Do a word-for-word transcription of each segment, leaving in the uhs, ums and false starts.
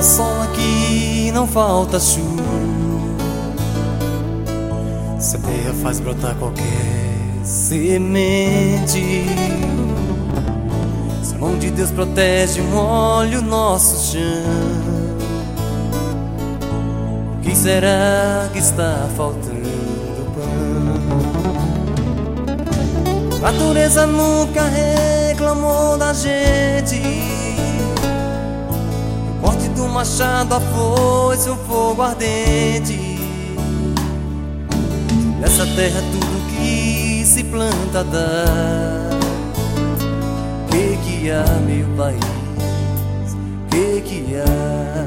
sol aqui, não falta chuva. Se a terra faz brotar qualquer semente, se a mão de Deus protege, molha o nosso chão, o que será que está faltando? A natureza nunca reclamou da gente. O corte do machado, a foice, o fogo ardente. Nessa terra tudo que se planta dá. Que que há, meu país? Que que há?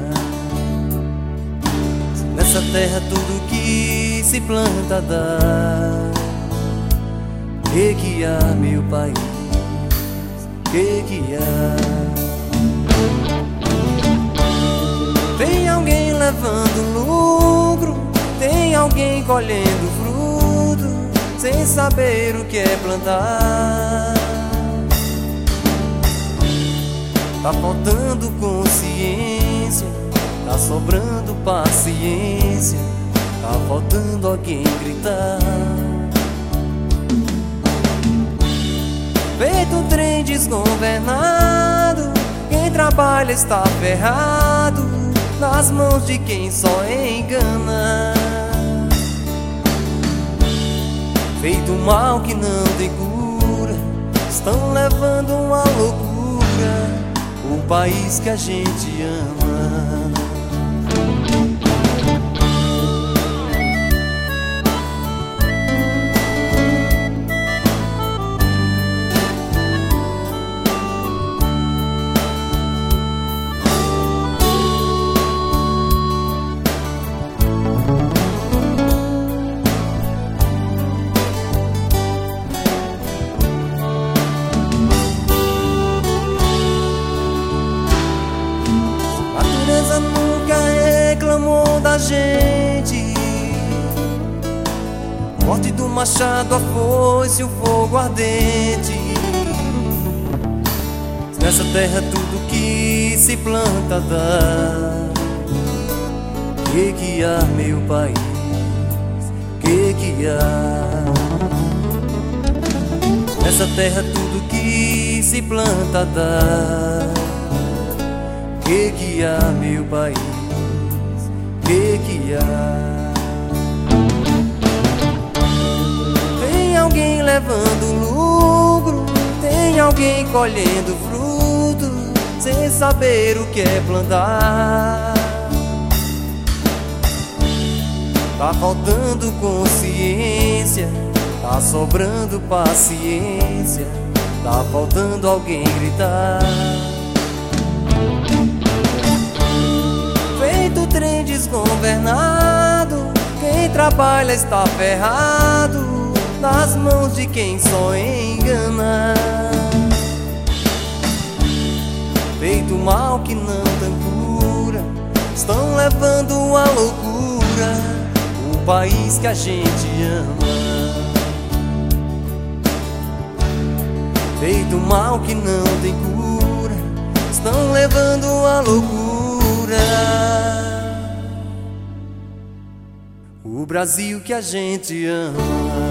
Nessa terra tudo que se planta dá. Que que há, meu país? Que que há? Tem alguém levando lucro, tem alguém colhendo fruto, sem saber o que é plantar. Tá faltando consciência, tá sobrando paciência, tá faltando alguém gritar. Feito um trem desgovernado, quem trabalha está ferrado, nas mãos de quem só engana. Feito um mal que não tem cura, estão levando uma loucura o país que a gente ama. Nunca reclamou da gente. O corte do machado, a foice, o fogo ardente. Nessa terra tudo que se planta dá. Que que há, meu país? Que que há? Nessa terra tudo que se planta dá. Que que há, meu país? Que que há? Tem alguém levando lucro, tem alguém colhendo fruto, sem saber o que é plantar. Tá faltando consciência, tá sobrando paciência, tá faltando alguém gritar. Feito trem desgovernado, quem trabalha está ferrado, nas mãos de quem só engana. Feito mal que não tem cura, estão levando a loucura o país que a gente ama. Feito mal que não tem cura, estão levando a loucura o Brasil que a gente ama.